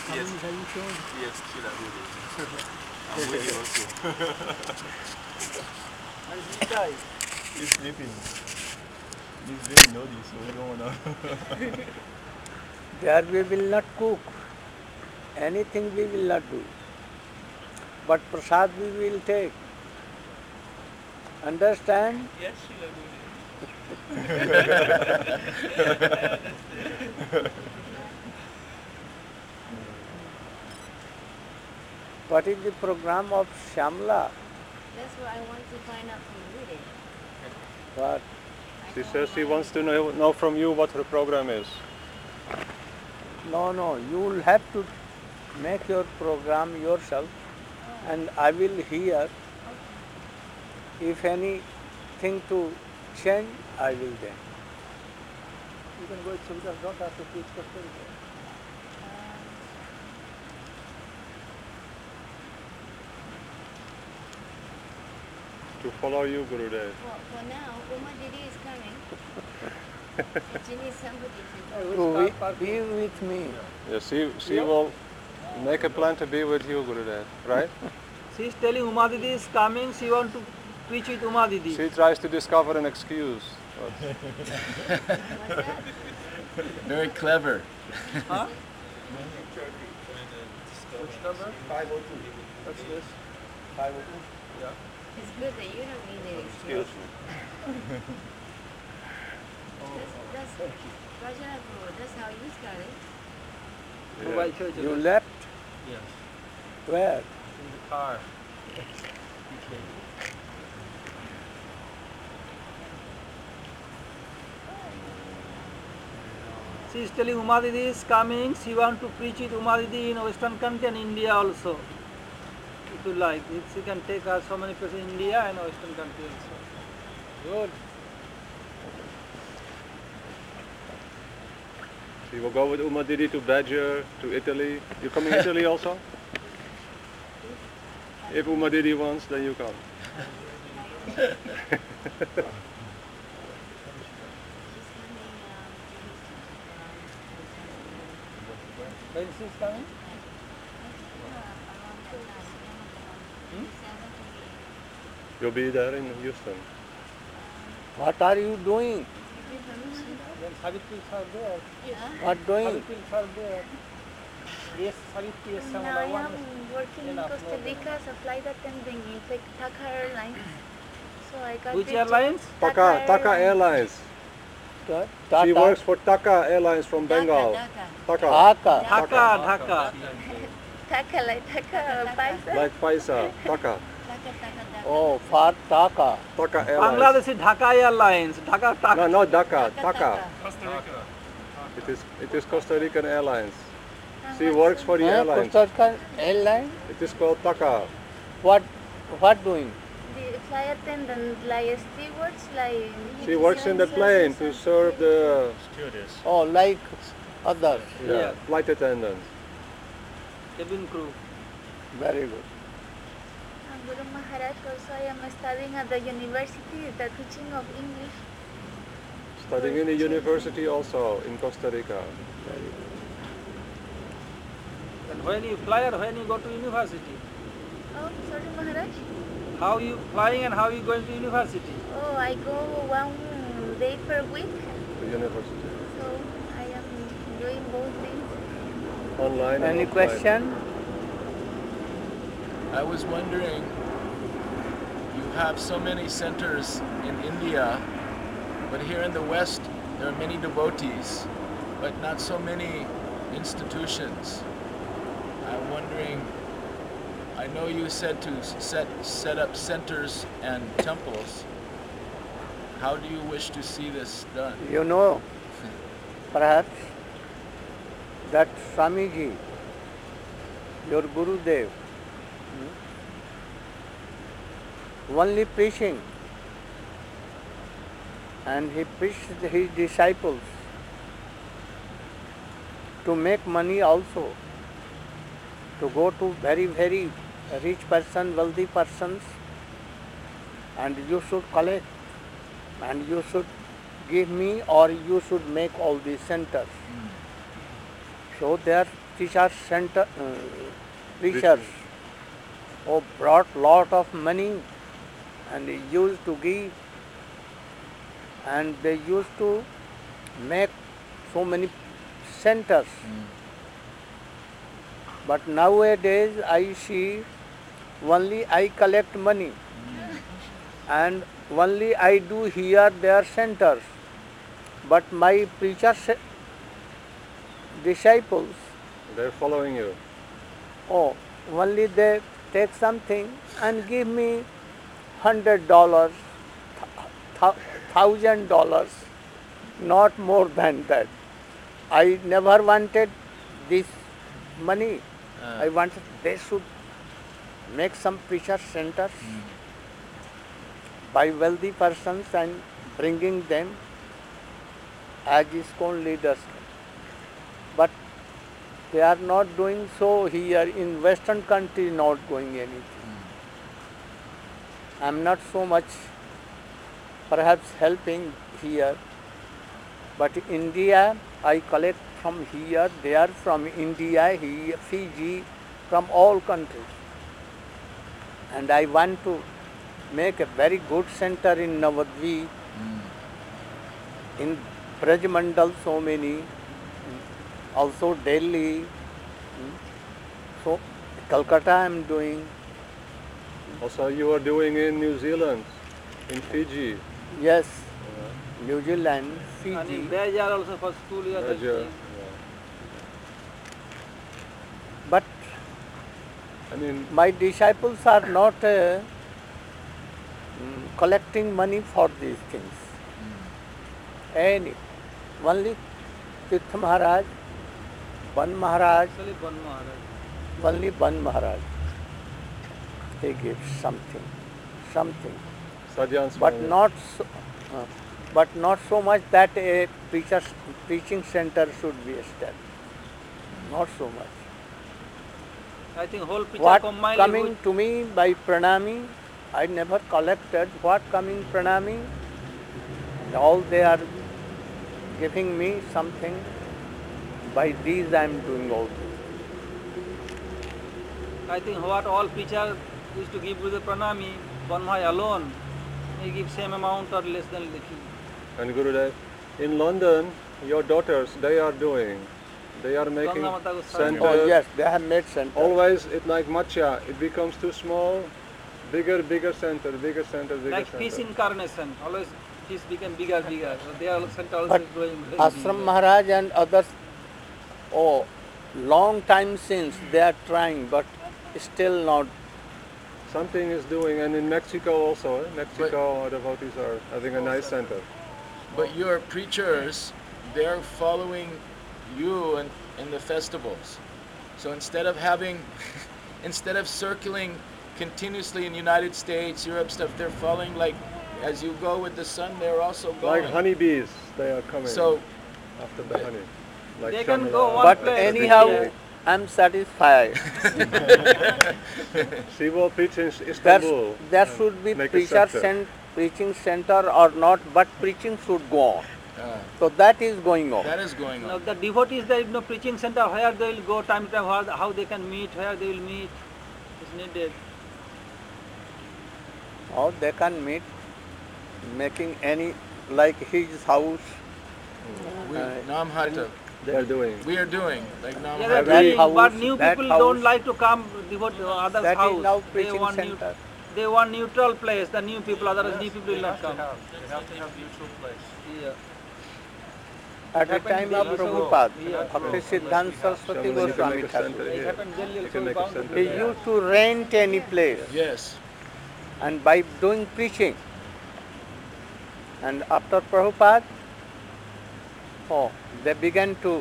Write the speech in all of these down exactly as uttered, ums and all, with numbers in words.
Yes. Yes, Sheila, who is it? I'm with you also. And this guy, He's sleeping. He's very naughty, so we don't wanna. there we will not cook. Anything we will not do. But prasad we will take. Understand? Yes, Sheila, who What is the program of Shamla? That's what I want to find out from you then. What? She says she wants to know, know from you what her program is. No, no, you will have to make your program yourself and I will hear. If anything to change, I will then. You can go to Suvidas, don't have to teach Costa Rica. To follow you, Gurudev. Well, for now, Uma Didi is coming. If you need somebody to To be with me. Yes, she, she will make a plan to be with you, Gurudev, right? She is telling Uma Didi is coming, she want to preach with Uma Didi. She tries to discover an excuse. Very clever. Huh? Which number? five oh two. What's this? five oh two? Yeah. It's good that you don't need it. Excuse me. That's, that's, Rajarapu, that's how you started. Mobile church. You left? Yes. Where? In the car. She is telling Uma Didi is coming, she want to preach with Uma Didi in Western country and India also. If you like, if she can take her so many places in India and Western country also. Good. She will go with Uma Didi to Badger, to Italy. You coming to Italy also? If Uma Didi wants, then you come. When she is coming? You'll be there in Houston. What are you doing? Then Savitri are there. What doing? Savitri are there. Yes, Savitri, yes, Now I Samala, am one. working in Enough, Costa no Rica as a flight attendant in Tec- Taka Airlines. So I got Which the job- airlines? Taka, Taka Airlines. Ta- She Tata? works for Taka Airlines from Bengal. Dhaka. Taka. Dhaka. Dhaka, Dhaka. Taka like Taka Paisa. Like Paisa. Taka. Dhaka, Dhaka, Dhaka. Oh, for Taka. Taka Airlines. Bangladeshi Dhaka Airlines. Dhaka, Dhaka. No, not Dhaka. Dhaka, Taka. Dhaka. It is, it is Costa Rican Airlines. She works for the Huh? airlines. Costa Rica Airline? It is called Taka. What, what doing? The flight attendant, like stewards, like. She works in the plane to serve the Stewardess. Oh, like others. yeah, Yeah. flight attendants. Cabin crew. Very good. And Guru Maharaj, also I am studying at the university, the teaching of English. Studying in the university also in Costa Rica. And when you fly or when you go to university? Oh, sorry Maharaj. How you flying and how you going to university? Oh, I go one day per week. The university. So I am doing both things. Online. and Any offline. question? I was wondering, you have so many centers in India, but here in the West, there are many devotees, but not so many institutions. I'm wondering, I know you said to set, set up centers and temples. How do you wish to see this done? You know, perhaps, that Swamiji, your Gurudev, only preaching, and he preached his disciples to make money also, to go to very, very rich person, wealthy persons, and you should collect, and you should give me, or you should make all these centers. So there preacher center, uh, preachers, oh, brought lot of money and they used to give, and they used to make so many centers. But nowadays I see only I collect money and only I do here their centers. But my preacher se- disciples, They're following you. oh, only they take something and give me hundred dollars, thousand dollars, not more than that. I never wanted this money. Uh, I wanted they should make some preacher centers by wealthy persons and bringing them as ISKCON leaders. But they are not doing so here in Western country, not going anything. I am not so much perhaps helping here, but India I collect from here, they are from India, here, Fiji, from all countries. And I want to make a very good center in Navadvip, in Brajmandal so many, also Delhi, so Calcutta I am doing, Also, you are doing in New Zealand, in Fiji. yes, New Zealand, And Fiji, in Bejar also for school you are Raja. doing. but I mean, my disciples are not uh, mm, collecting money for these things. Any, only Tirth Maharaj, Ban Maharaj, Actually Ban Maharaj. only Ban Maharaj. He gives something, something, Sadhyan but Swami. not so, uh, but not so much that a preacher, preaching center should be established. Not so much. I think whole picture What combined coming would- to me by pranami, I never collected. What coming pranami, all they are giving me something. By these I am doing all this. I think what all preacher used to give with the pranami, Banmai alone, he gives same amount or less than little. And Gurudev, in London, your daughters, they are doing. They are making Ganga Mata Goswami. center. Oh yes, they have made center. Always, it like matcha, it becomes too small. Bigger, bigger center, bigger center, bigger Like center. fish incarnation, always fish become bigger, bigger. So they are center also But growing. growing Ashram bigger. Maharaj and others, oh, long time since they are trying, but still not. Something is doing, and in Mexico also. Eh? Mexico, devotees are having a nice center. But your preachers, they're following you in, in the festivals. So instead of having, instead of circling continuously in United States, Europe stuff, they're following like, as you go with the sun, they're also going. Like honeybees, they are coming So after the honey. Like They can Shamila. go one But place. anyhow, Yeah. I am satisfied. She will preach in There, Istanbul. there should be Make a preacher center. cent, preaching center or not, but preaching should go on. uh, So that is going on. that is going Now on. the devotees, there is no preaching center where they will go time to time, how, how they can meet, where they will meet is needed. Or they can meet, making any, like his house. We, Uh, Namhata, They are doing. we are doing like Yeah, Namhata. they're that doing, house, but new that people house, don't like to come devote to others' That house. is now they preaching want new, center. they want neutral place, the new people, otherwise new people will not come. They have to have neutral place. Yeah. At the happened time Delhi of also. Prabhupada, Yeah. Bhakti Siddhanta Saraswati Swami, you can Goswami make a Thakur. center It here. happened Delhi You also can make a bound to center be He there. used to rent any place, Yes. and by doing preaching, and after Prabhupada, oh, they began to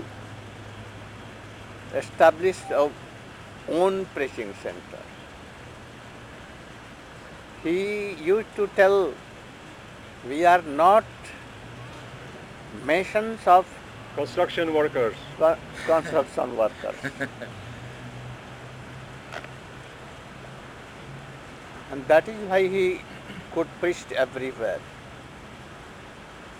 establish a own preaching center. He used to tell, we are not masons of Construction workers. co- construction workers. And that is why he could preach everywhere.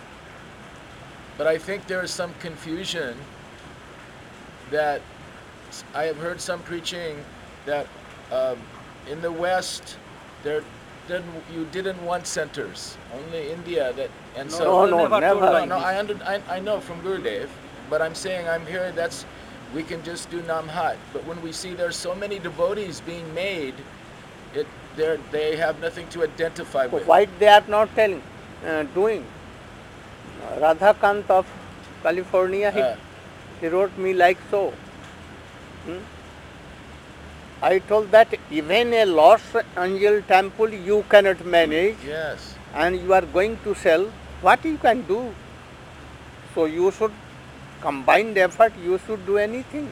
But I think there is some confusion that I have heard some preaching that um, in the West there didn't you didn't want centers. Only India that and No, so No, no, never told never. like no, this. I, under, I I know from Gurudev, but I'm saying I'm hearing that's we can just do Namhat. But when we see there's so many devotees being made, it they they have nothing to identify So with. why they are not telling, uh, doing? Radhakant of California, he, Uh. he wrote me like so. Hmm? I told that even a Los Angeles temple you cannot manage, Yes. and you are going to sell, what you can do? So you should combine the effort, you should do anything.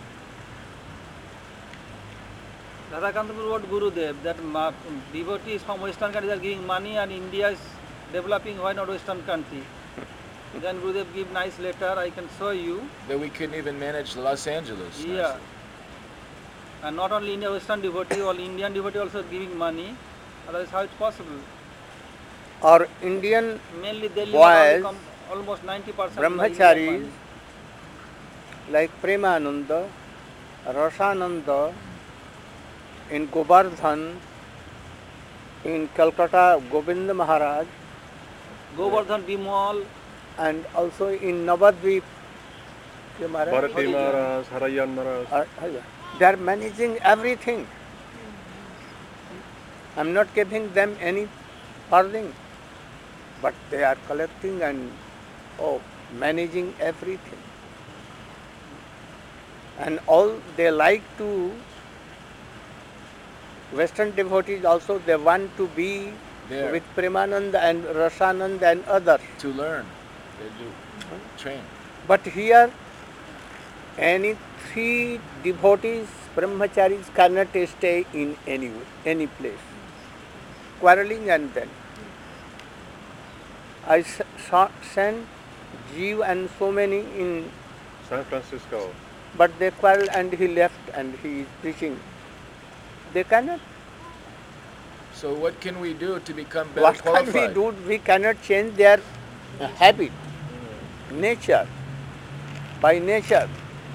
Radhakanta wrote Gurudev that ma- devotees from Western countries are giving money and India is developing, why not Western country? Then Gurudev give nice letter, I can show you. That we couldn't even manage Los Angeles. Yeah. And not only India, Western devotee, all Indian devotee also giving money. Otherwise, how it's possible? Or Indian Mainly Delhi, Boys, com- almost ninety percent brahmacharis like Premananda, Rasananda, in Govardhan, in Calcutta, Govinda Maharaj, Govardhan, Bimal, and also in Navadvip. Ke Maharaj? Bharati Maharaj, Harayan Maharaj. Uh, uh, They are managing everything. I am not giving them any farthing, but they are collecting and oh, managing everything. And all they like to, Western devotees also, they want to be There. with Premananda and Rasananda and others. To learn. They do train. But here, any three devotees, brahmacharis cannot stay in any any place. Quarreling and then. I s- saw, sent Jeev and so many in, San Francisco. but they quarrel and he left and he is preaching. They cannot. So what can we do to become better What can qualified? we do? We cannot change their uh, habit, nature, by nature.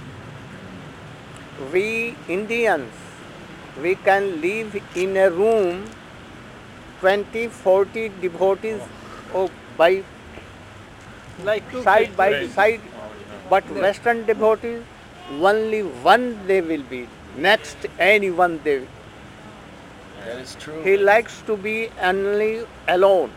We Indians, we can live in a room, twenty, forty devotees oh, by like two side kids. by Right. side, but Western devotees, only one they will be, next anyone they. That is true. He likes to be only alone.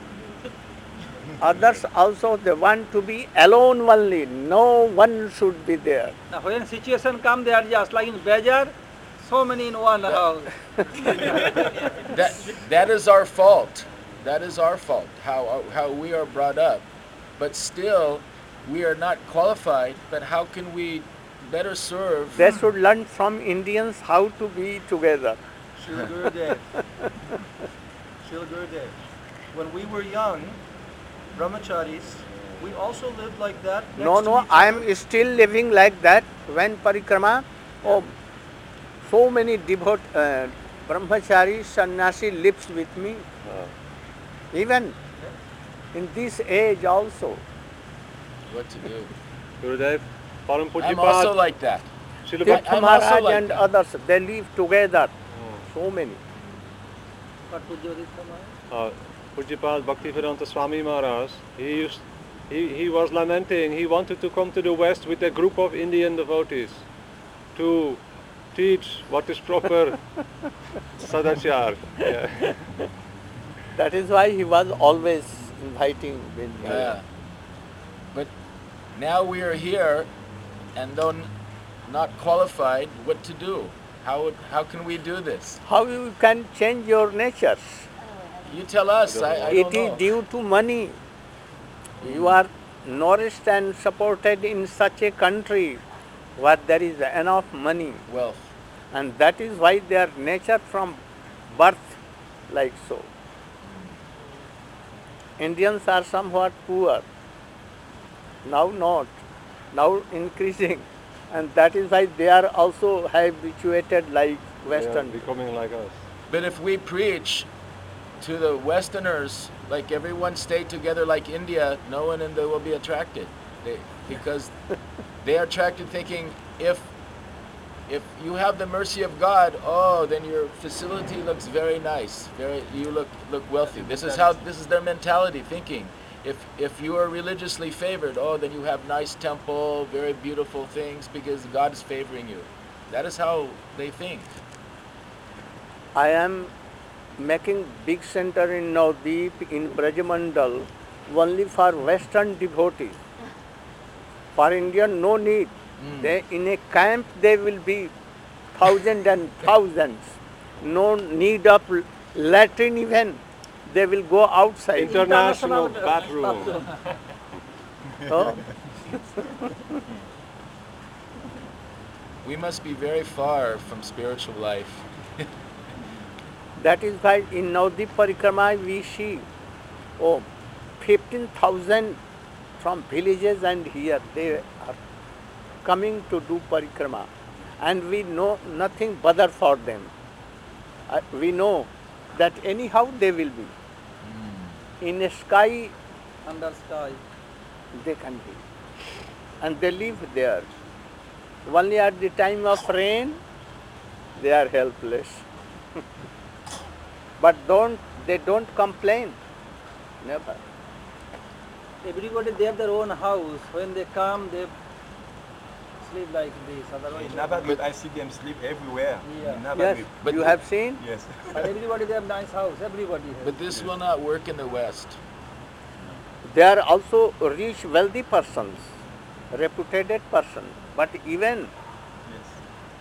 Others also, they want to be alone only. No one should be there. Now, when situation come, they are just like in Bazaar, so many in one house. That that is our fault. That is our fault. How how we are brought up, but still, we are not qualified. But how can we better serve? They should learn from Indians how to be together. Srila Gurudev. Srila Gurudev. When we were young, brahmacharis, we also lived like that. Next No, to no, each I other. am still living like that. When parikrama, oh, so many devote, uh, brahmachari, sannyasi lives with me. Even in this age also. What to do? Gurudev, Param I'm also Pujyapad, like that. Srila I- Tirtha I'm also Maharaj like and that. others, they live together. So many. But Pujyodit Maharaj. uh, Pujyapad Bhaktivedanta Swami Maharaj, he used, he, he was lamenting, he wanted to come to the West with a group of Indian devotees to teach what is proper sadachar. Yeah. That is why he was always inviting with me. Yeah. But now we are here, and though n- not qualified, what to do? How would- how can we do this? How you can change your natures? You tell us. I, I It don't is know. due to money. You are nourished and supported in such a country where there is enough money, Wealth. and that is why their nature from birth like so. Indians are somewhat poor. Now not. Now increasing. And that is why they are also habituated like They are Western. becoming like us. But if we preach to the Westerners, like everyone stay together like India, no one in there will be attracted. They, because they are attracted thinking if if you have the mercy of God, oh, then your facility looks very nice. Very, you look look wealthy. This is how this is their mentality thinking. If if you are religiously favored, oh, then you have nice temple, very beautiful things because God is favoring you. That is how they think. I am making big center in Navdeep, in Brajamandal, only for Western devotees. For Indian, no need. Mm. They, in a camp, they will be thousands and thousands. No need of latrine even. They will go outside. International bathroom. Oh, We must be very far from spiritual life. that is why in Navdeep Parikrama we see, oh, fifteen thousand from villages and here they are coming to do parikrama, and we know nothing bother for them. Uh, we know that anyhow they will be. In a sky Under sky. they can be. And they live there. Only at the time of rain they are helpless. But don't they don't complain. Never. Everybody, they have their own house. When they come, they sleep like this. Otherwise, In Navadvip, I see them sleep everywhere. Yeah. In Yes, Navadvip. But you the- have seen? Yes. but everybody, they have nice house. Everybody has. But this will not work in the West. They are also rich, wealthy persons, reputed persons. But even Yes.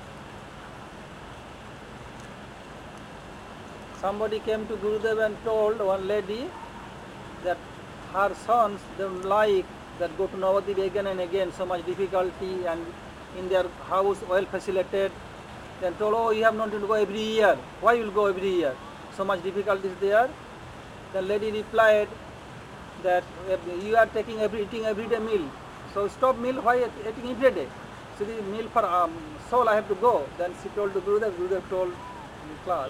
Somebody came to Gurudev and told one lady that her sons don't like that go to Navadvip again and again, so much difficulty, and in their house well facilitated. Then told, oh, you have not to go every year. Why you will go every year? So much difficulties there. The lady replied that uh, you are taking every eating every day meal. So stop meal, why eating every day? So the meal for um, soul I have to go. Then she told the Gurudev, Gurudev told in class.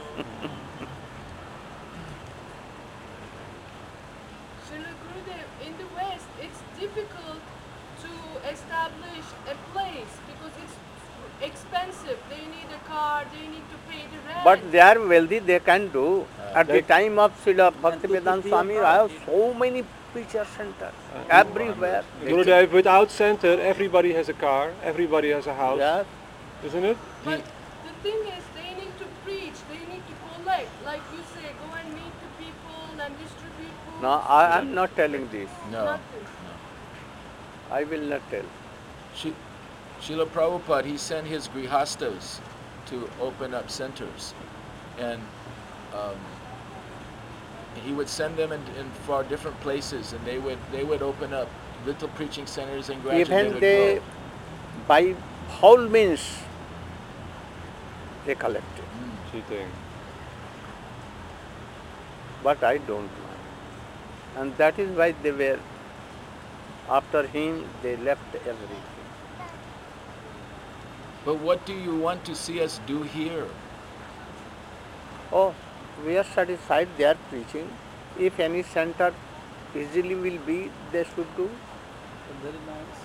Srila Gurudev, in the West, it's difficult to establish a place because it's expensive. They need a car, they need to pay the rent. but they are wealthy, they can do. At the Like- time of Srila And Bhaktivedanta to Swami, free of I have charge. so many preacher centers everywhere. Gurudev, without center, everybody has a car, everybody has a house, Yes. isn't it? But the thing is, they need to preach, they need to collect. Like you say, go and meet the people and distribute food. No, I am not telling this. No. Nothing. I will not tell. Shi- Srila Prabhupada, he sent his grihastas to open up centers. And um, he would send them in, in for different places, and they would they would open up little preaching centers, and gradually they Even would they, grow. by foul means, they collected. Cheating. But I don't mind. And that is why they were, after him, they left everything. But what do you want to see us do here? Oh, we are satisfied they are preaching. If any center easily will be, they should do. Very nice.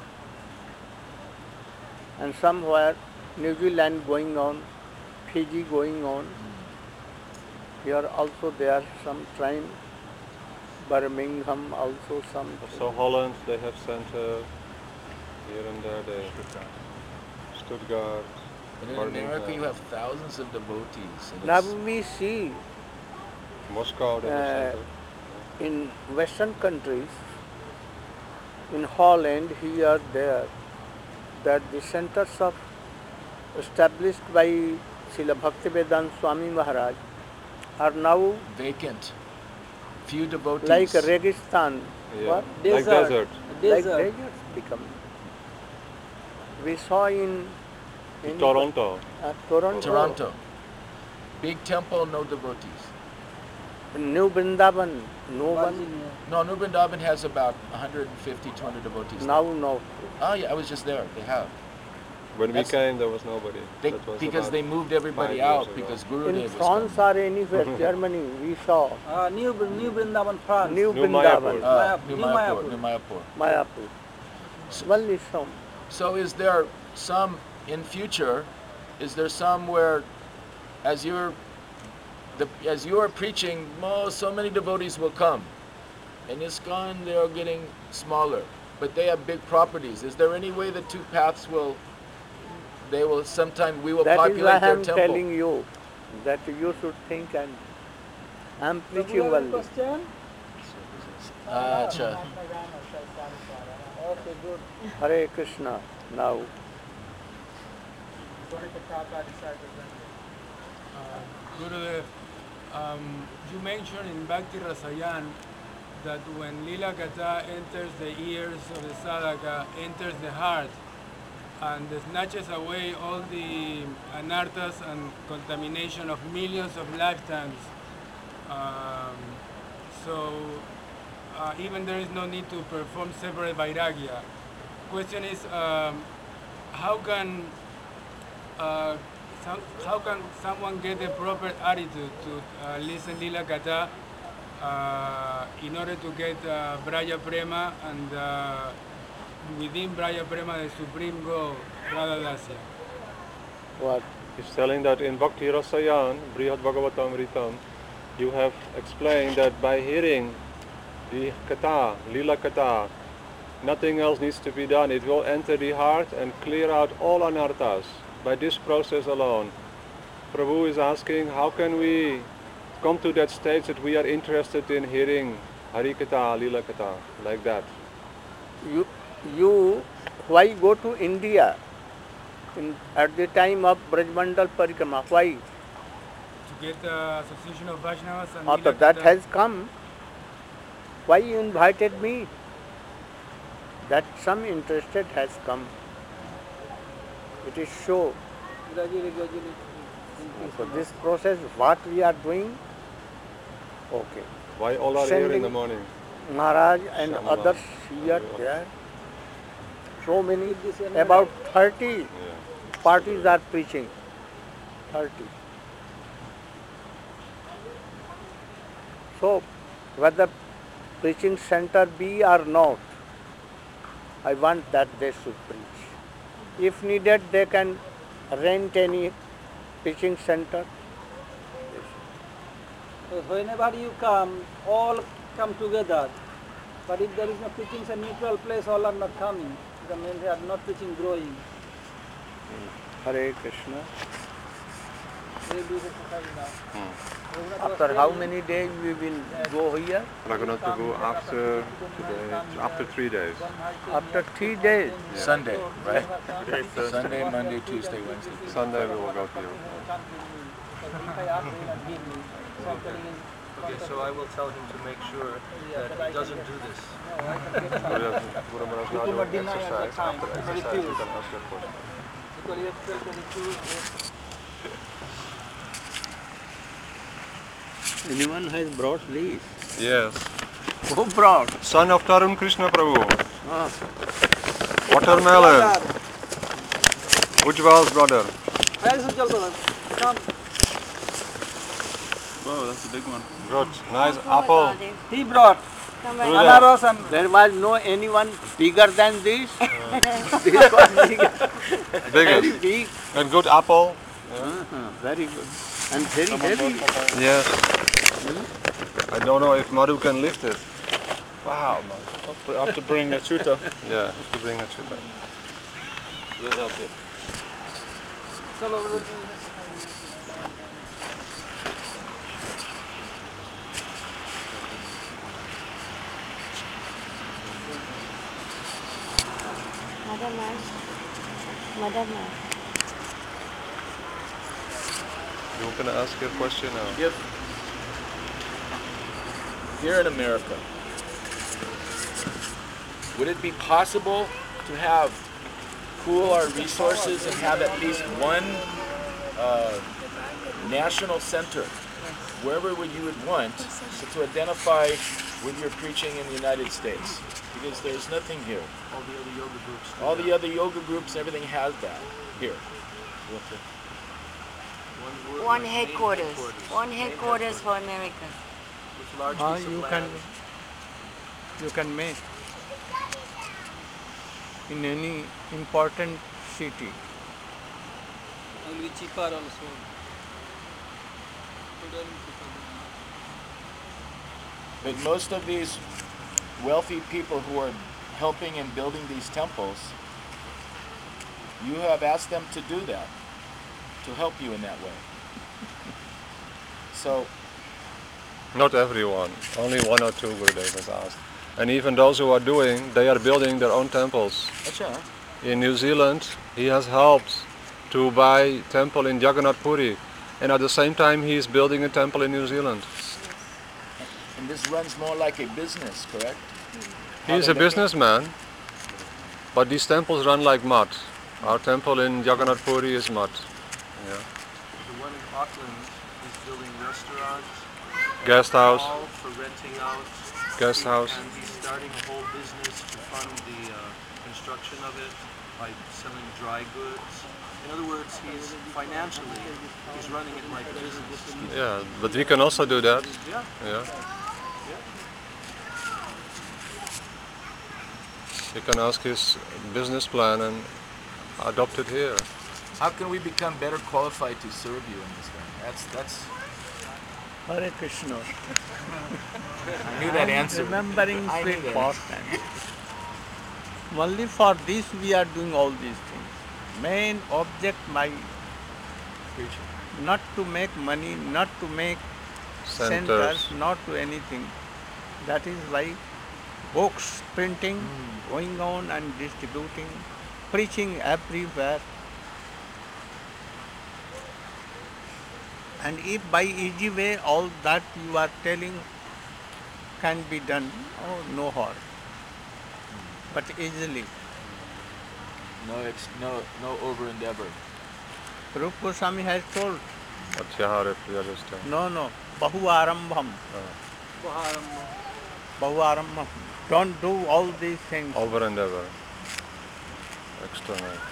And somewhere, New Zealand going on, Fiji going on. Here also there are some trying. Birmingham also some. So Holland, they have center. Here and there, they Stuttgart. And in Birmingham. America, you have thousands of devotees. and Now it's- we see Moscow, they have Uh, center. in Western countries, in Holland, here, there, that the centers of established by Srila Bhaktivedanta Swami Maharaj are now vacant. Few devotees. like Registan. Yeah. What? Like Desert. desert. Like Desert. deserts become. We saw in, in Toronto. uh, Toronto, Toronto. Big temple, no devotees. New Vrindavan, no one. Virginia. No, New Vrindavan has about one hundred fifty, two hundred devotees. Now, no. Oh yeah, I was just there. They have. When That's- we came, there was nobody. They, That was because about they moved everybody five years out ago. because Guru In Dev was France coming. or anywhere, Germany, we saw Ah, New, New Vrindavan, France. New New Vrindavan, Mayapur. Uh, Mayapur. New New Mayapur. Mayapur. New Mayapur. Mayapur. Only some. So is there some in future is there some where, as you're, the, as you are preaching, oh, so many devotees will come. In ISKCON, they are getting smaller, but they have big properties. Is there any way the two paths will, they will sometime, we will that populate is why their I'm temple? telling you that you should think, and I'm Prabhu, preaching you have a only. question? Ah, acha. Okay, good. Hare Krishna now. Gurudev, um, you mentioned in Bhakti Rasayan that when Lila Kata enters the ears of the sadhaka, enters the heart, and snatches away all the anarthas and contamination of millions of lifetimes. Um, so uh, even there is no need to perform separate vairagya. Question is, um, how can uh, some, how can someone get the proper attitude to uh, listen Lila Kata uh, in order to get uh, Braya Prema and uh, within Braya Prema the supreme goal, Radha Dasya? What? He's telling that in Bhakti Rasayan, Brihad Bhagavatamritam, you have explained that by hearing the kata, lila kata, nothing else needs to be done. It will enter the heart and clear out all anarthas by this process alone. Prabhu is asking, how can we come to that stage that we are interested in hearing Hari Kata, Lila Kata, like that? You, you, why go to India in, at the time of Brajmandal Parikrama? Why? To get the association of Vaishnavas and After Lila that Kata. has come. Why you invited me? That some interested has come. It is show. Gradually, gradually. So this process, what we are doing, okay. Why all are here in Sending the morning? Maharaj and Shyamala. others here, Everyone. there. So many, This is about thirty Yeah. parties are preaching. thirty. So, whether preaching center be or not, I want that they should preach. If needed, they can rent any preaching center. So whenever you come, all come together. But if there is no preaching, a neutral place, all are not coming. The men are not preaching, growing. Hare Krishna. They do the exercise now. Raghunath was After how saying many days we will go here? We're going to go after today, after three days. After three days. Sunday, right? Today, Thursday. Sunday, Monday, Tuesday, Wednesday. Sunday we will go to you. Okay, so I will tell him to make sure that he doesn't do this. Guru Maharaj now doing exercise. After exercise you can ask your question. because he has felt twenty-two. Anyone has brought these? Yes. Who brought? Son of Tarun Krishna Prabhu. Ah. Watermelon. Ujval's brother. Where is Ujjwal brother? Come. Whoa, that's a big one. Brought nice apple. He brought Gurudev. anaros and There was no anyone bigger than this. This was bigger. Very Biggest. big. And good apple. Uh-huh. Very good. And very heavy. Yes. I don't know if Madhu can lift it. Wow. I have to bring a chuta. Yeah, have to bring a chuta. We'll help you. Chalo, Mother Mass. Mother Mass. You want to ask your question now? If here in America, would it be possible to have pool our resources and have at least one uh, national center, wherever would you would want, so to identify with your preaching in the United States? Because there's nothing here. All the other yoga groups. do All that. the other yoga groups, everything has that here. One, word, One main headquarters. One headquarters for America. With large Ah, piece of you land. can you can make in any important city. It will be cheaper also. But most of these wealthy people who are helping and building these temples, you have asked them to do that, to help you in that way. So, not everyone, only one or two Gurudev has asked. And even those who are doing, they are building their own temples. Achha. In New Zealand, he has helped to buy temple in Jagannath Puri, and at the same time he is building a temple in New Zealand. And this runs more like a business, correct? He is a businessman, but these temples run like mud. Our temple in Jagannath Puri is mud. Yeah. The one in Auckland is building restaurants, Guest house. hall for renting out, Guest house. and he's starting a whole business to fund the uh, construction of it by selling dry goods. In other words, he's financially, he's running it like a business. Yeah, but we can also do that. Yeah. Yeah. You can ask his business plan and adopt it here. How can we become better qualified to serve you in this way? That's that's. Hare Krishna. I knew that answer. Remembering I knew sweet that. pastime. Only for this we are doing all these things. Main object my not to make money, not to make Centers. centers, not to anything. That is why books, printing, mm. going on and distributing, preaching everywhere. And if by easy way all that you are telling can be done, oh no harm. But easily. No, ex no, no over endeavor. Rupa Goswami has told. No, no. Bahu arambham. Bahu arambham. Don't do all these things. Over and ever. External.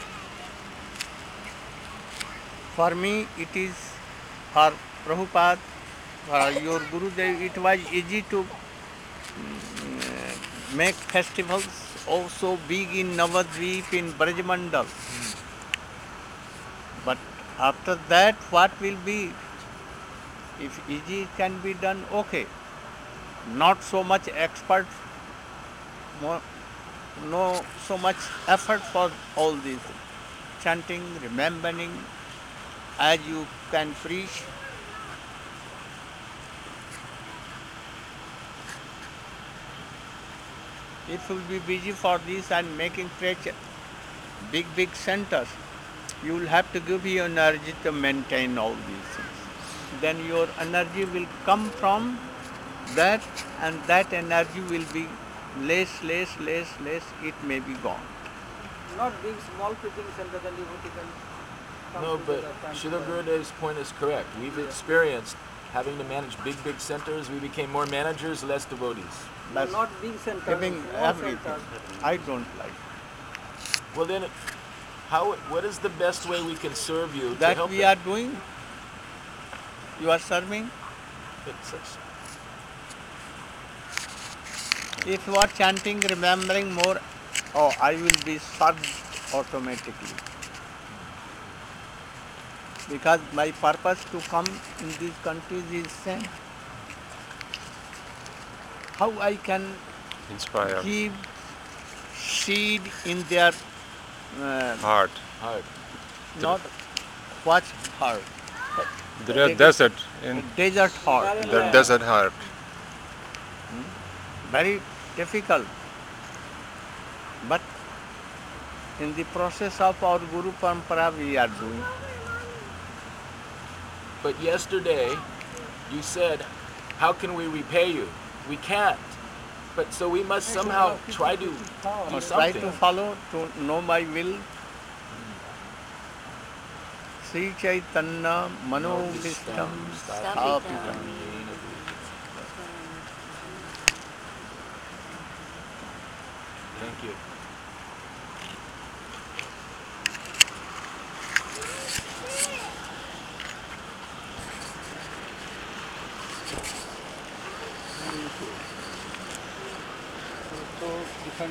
For me, it is for Prabhupada, for your Gurudev, it was easy to um, make festivals also big in Navadvip, in Brajmandal. Mm. But after that, what will be? If easy can be done, okay. Not so much expert, more, no so much effort for all these. Chanting, remembering, as you can preach. If you will be busy for this and making preach big, big centers, you will have to give your energy to maintain all these things. Then your energy will come from that, and that energy will be less, less, less, less, it may be gone. Not big, small preaching center, then devotee can come No, but together, come Srila together. Gurudev's point is correct. We've experienced having to manage big, big centers. We became more managers, less devotees. No, not big centers, Giving small everything. centers. I don't like. Well then, how? What is the best way we can serve you to That help we them? are doing. You are serving. It's such- If you are chanting, remembering more, oh, I will be served automatically. Because my purpose to come in these countries is same. How I can Inspire. give seed in their uh, Heart. Hard. not what heart, The desert. In desert heart. the desert heart. Very difficult. But in the process of our Guru Parampara we are doing. But yesterday, you said, how can we repay you? We can't. But so we must somehow try to do Try something. to follow, to know my will. Sri Chaitanya Manobhishtam Sthapitam. Thank you.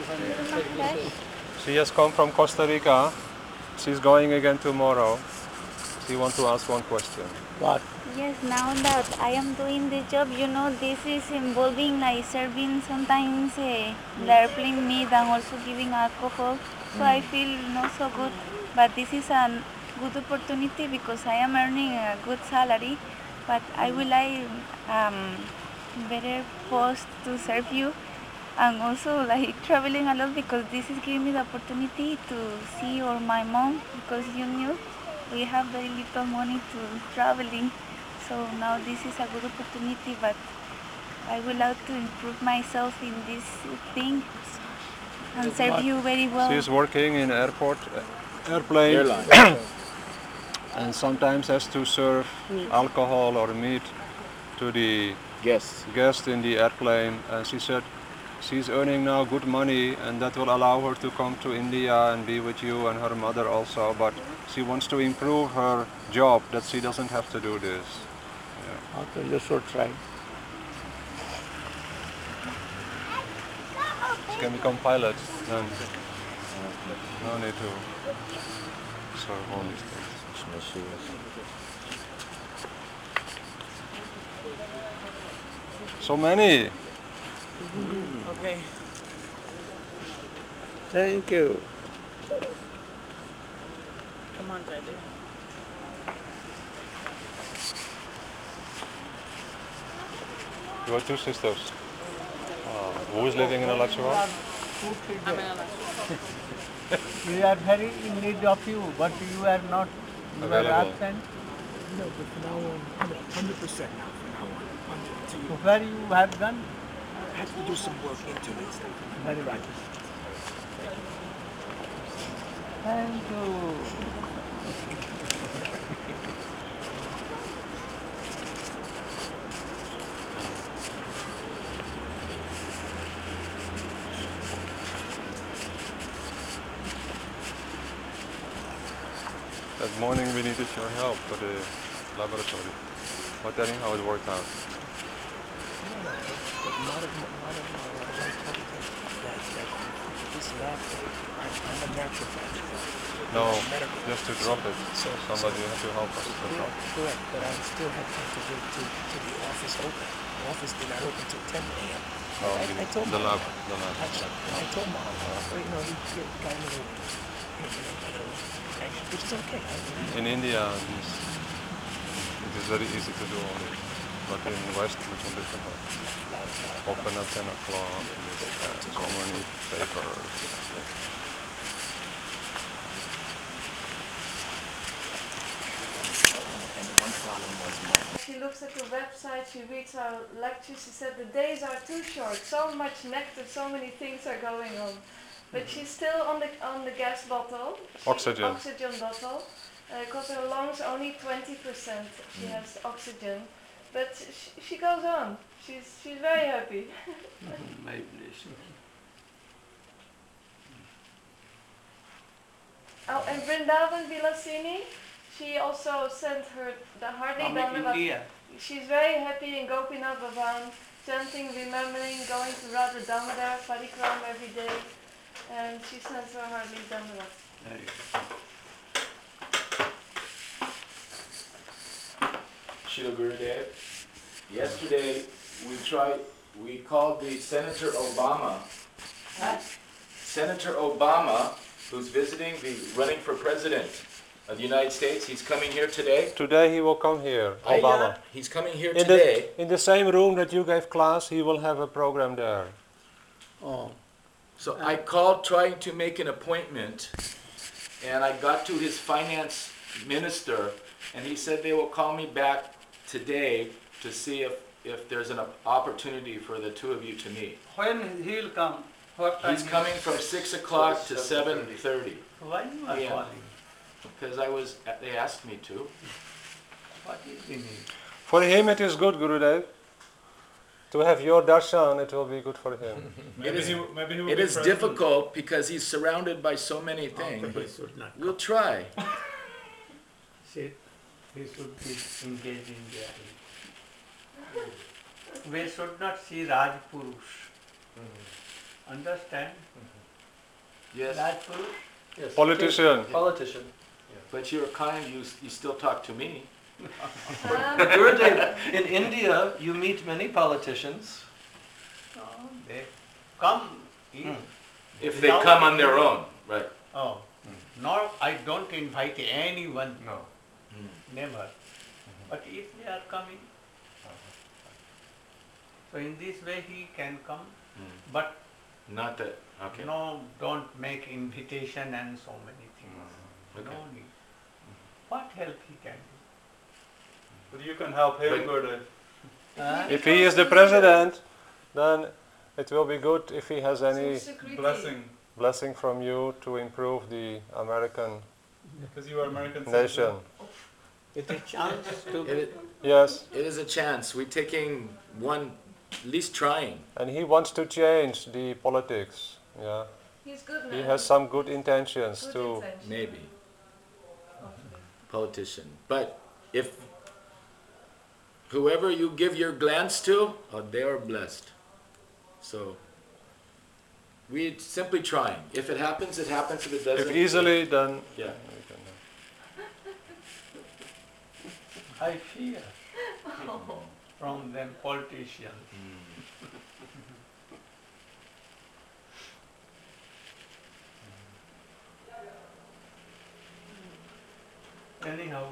She has come from Costa Rica. She's going again tomorrow. he wants to ask one question. What? Yes, now that I am doing the job, you know, this is involving like serving sometimes uh, the airplane meat and also giving alcohol. So I feel not so good. But this is a good opportunity because I am earning a good salary. But I would like um, better post to serve you. And also like traveling a lot because this is giving me the opportunity to see or my mom because you knew we have very little money to traveling. So now this is a good opportunity, but I would like to improve myself in this thing and serve you very well. She's working in airport, uh, airplane, Airline. and sometimes has to serve alcohol or meat to the Yes. guests in the airplane. And she said she's earning now good money, and that will allow her to come to India and be with you and her mother also. But she wants to improve her job, that she doesn't have to do this. Okay, you should try. She can become pilot, then no need to serve all these things. So many. Okay. Thank you. Come on, Daddy. You have two sisters. Uh, who is living in Alachua? I'm in Alaska. We are very in need of you, but you are not. You are Available. absent. No, but from now on, one hundred percent now. From now on, one hundred to So you. where you have done? I have to do some work into it. Very right. Thank you. That morning we needed your help for the laboratory. But anyhow, it worked out. But not of, not of my that, that this lab, I'm, I'm a naturopath. No, Medical. just to drop it. So, Somebody has to help us. That's all. correct, correct, but I still have to go to, to the office open. The office did not open till ten a m Oh, I, the, I told the Mom. lab, the lab. I, I told Mom, uh, you know, he get, got a little, you know, a little anxious, which is okay. I mean, In India, this, it is very easy to do all this. But in West, it's a bit difficult. Open at ten o'clock, with uh, so many papers. and the one problem was Mom. She looks at the website, she reads our lectures, she said the days are too short, so much nectar, so many things are going on. But she's still on the on the gas bottle. She, Oxygen. Oxygen bottle. Because her lungs only twenty percent she has oxygen. But she, she goes on. She's she's very happy. My blessing. Oh, and Vrindavan Vilasini, she also sent her the Hardy From Dandavat. India. She's very happy in Gopinath Bhavan, chanting, remembering, going to Radha Damodar, Parikram every day, and she sends her Hardy Dandavat. Very good. Srila Gurudev, yesterday we tried, we called the Senator Obama. Senator Obama, who's visiting, the running for president of the United States, he's coming here today. Today he will come here, Obama. He's coming here In today. the, in the same room that you gave class, he will have a program there. Oh. So I called trying to make an appointment, and I got to his finance minister, and he said they will call me back today to see if, if there's an opportunity for the two of you to meet. When he will come? What time? He's coming from six o'clock to seven thirty. Why you are Yeah. calling? Because I was, they asked me to. What is the need? For him it is good, Gurudev. To have your darshan, it will be good for him. It is, maybe he it is difficult because he's surrounded by so many things, Okay, but he should not. we'll try. See, he should be engaged in there. We should not see Raj Purush. Understand? Yes. Raj Purush? Yes. Politician. Politician. But you're kind, you, you still talk to me. Gurudev, in India, you meet many politicians. No, they come in. If they come on their own, right. Oh, no, I don't invite anyone. No. Never. But if they are coming, so in this way he can come, but not that, okay. No, don't make invitation and so many things. Okay. No need. What help he can do? But you can help him, Gurudev. Huh? If he is the president, then it will be good if he has any Blessing. blessing from you to improve the American Because you are American nation. citizen. It's a chance to. It, Yes. it is a chance. We're taking one, at least trying. And he wants to change the politics. Yeah. He's good, man. He has some good intentions Good to. intention. Maybe. Politician. But if whoever you give your glance to, oh, they are blessed. So we're simply trying. If it happens, it happens. If it doesn't, If easily, then. yeah. we can, uh, I fear from them politicians. Anyhow,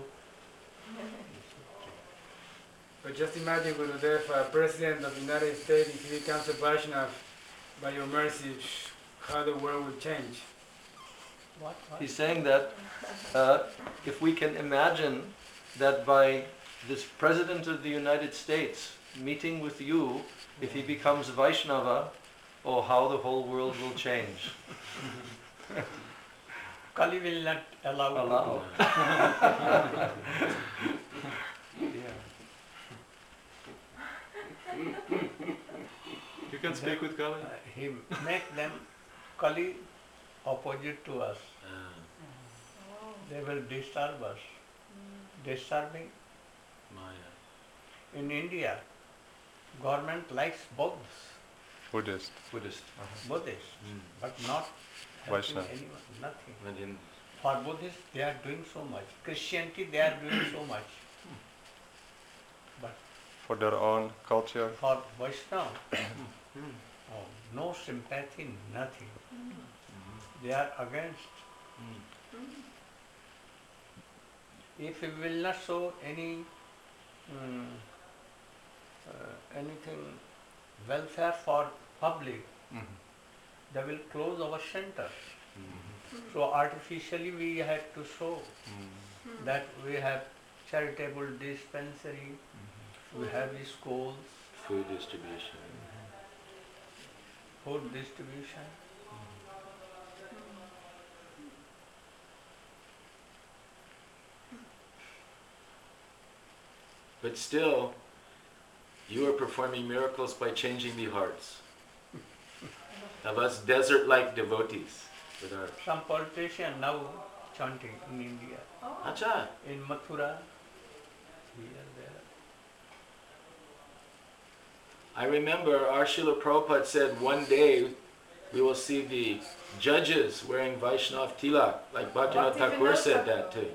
But just imagine, Gurudev, a president of the United States, if he becomes a Vaishnav, by your mercy, how the world will change. what, what? He's saying that uh, if we can imagine that by this President of the United States meeting with you, if he becomes Vaishnava, oh, how the whole world will change. Kali will not allow. Allow. You can speak with Kali. Uh, he make them Kali opposite to us. They will disturb us. Disturbing. Maya. In India, government likes Buddhists, Buddhist. Buddhist. Buddhists, but not helping Vaishnava. anyone, nothing. But in, For Buddhists, they are doing so much. Christianity, they are doing so much. But For their own culture. for Vaishnava, oh, no sympathy, nothing. They are against. If we will not show any um, uh, anything welfare for public, they will close our centers. So artificially we have to show that we have charitable dispensary, we have schools, food distribution. food distribution. But still, you are performing miracles by changing the hearts of us desert-like devotees. With our Some politician now chanting in India, Acha. in Mathura, here, there. I remember our Srila Prabhupada said one day we will see the judges wearing Vaishnav tilak, like Bhaktivinoda Thakur said that too.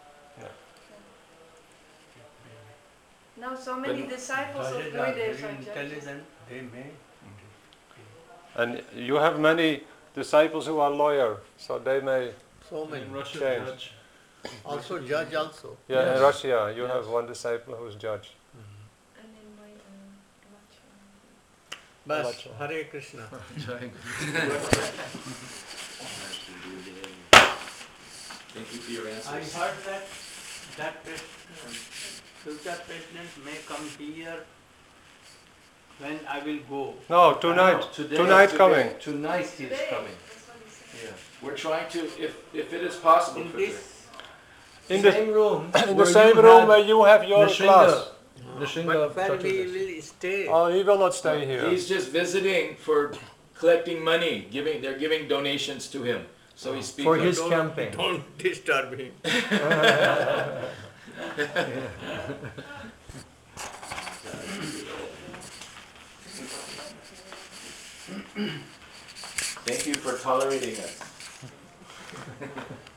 Now so many But- disciples of Judges are Gurudev very are judges. intelligent, they may. And you have many disciples who are lawyers, so they may. So many. In Russia, Change. judge. Also judge also. Yeah, Yes. in Russia, you Yes. have one disciple who's judge. And in my uh, Bas, Vacha. Hare Krishna. Thank you for your I answers. heard that that president, future president may come here when I will go. No, tonight. Today, Tonight today, coming. Tonight he's today. coming. That's what he said. Yeah. We're trying to, if, if it is possible In for this In the, same room. in the where same you room have where you have your Nishinga. class. Nishinga But where we Chaturdashi. will stay. Oh, he will not stay here. He's just visiting for collecting money, giving, they're giving donations to him. So he's speaking. For his Don't- campaign. Don't disturb him. Thank you for tolerating us.